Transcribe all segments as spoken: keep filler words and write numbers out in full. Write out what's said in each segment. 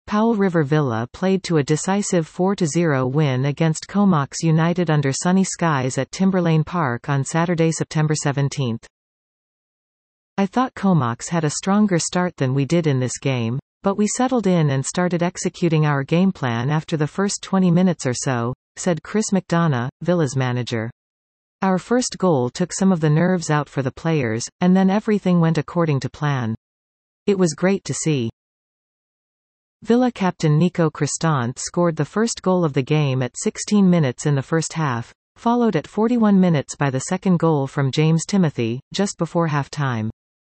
Powell River Villa played to a decisive four to zero win against Comox United under sunny skies at Timberlane Park on Saturday, September seventeenth. I thought Comox had a stronger start than we did in this game, but we settled in and started executing our game plan after the first twenty minutes or so, said Chris McDonough, Villa's manager. Our first goal took some of the nerves out for the players, and then everything went according to plan. It was great to see. Villa captain Nico Cristante scored the first goal of the game at sixteen minutes in the first half, followed at forty-one minutes by the second goal from James Timothy, just before half-time.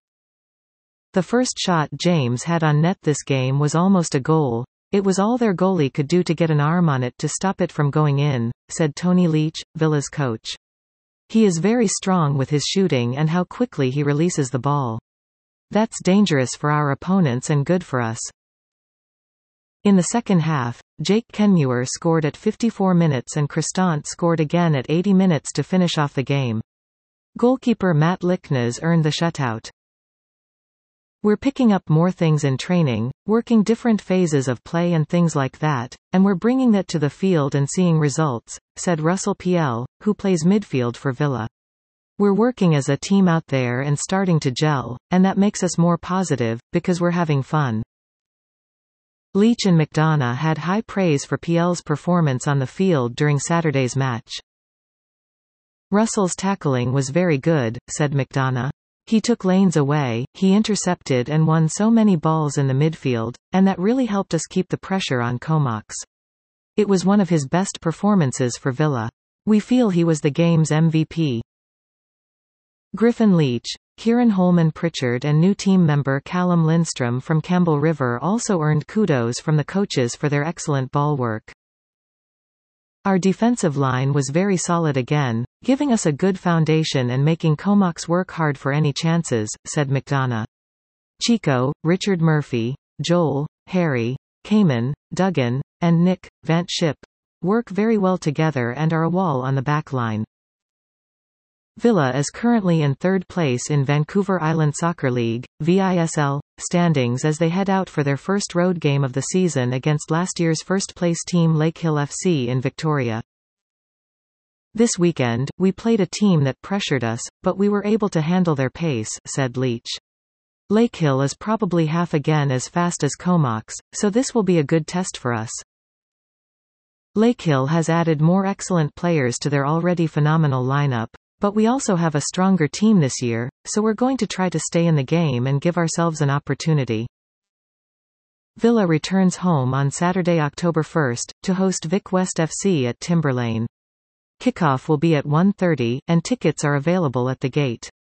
The first shot James had on net this game was almost a goal. It was all their goalie could do to get an arm on it to stop it from going in, said Tony Leach, Villa's coach. He is very strong with his shooting and how quickly he releases the ball. That's dangerous for our opponents and good for us. In the second half, Jake Kenmuir scored at fifty-four minutes and Cristante scored again at eighty minutes to finish off the game. Goalkeeper Matt Lickness earned the shutout. We're picking up more things in training, working different phases of play and things like that, and we're bringing that to the field and seeing results, said Russell Piel, who plays midfield for Villa. We're working as a team out there and starting to gel, and that makes us more positive, because we're having fun. Leach and McDonough had high praise for Piel's performance on the field during Saturday's match. Russell's tackling was very good, said McDonough. He took lanes away, he intercepted and won so many balls in the midfield, and that really helped us keep the pressure on Comox. It was one of his best performances for Villa. We feel he was the game's M V P. Griffin Leach, Kieran Holman Pritchard and new team member Callum Lindstrom from Campbell River also earned kudos from the coaches for their excellent ball work. Our defensive line was very solid again, giving us a good foundation and making Comox work hard for any chances, said McDonough. Chico, Richard Murphy, Joel, Harry, Cayman, Duggan, and Nick Van Schip work very well together and are a wall on the back line. Villa is currently in third place in Vancouver Island Soccer League, V I S L, standings as they head out for their first road game of the season against last year's first-place team Lakehill F C in Victoria. This weekend, we played a team that pressured us, but we were able to handle their pace, said Leach. Lakehill is probably half again as fast as Comox, so this will be a good test for us. Lakehill has added more excellent players to their already phenomenal lineup, but we also have a stronger team this year, so we're going to try to stay in the game and give ourselves an opportunity. Villa returns home on Saturday, October first, to host Vic West F C at Timberlane. Kickoff will be at one thirty, and tickets are available at the gate.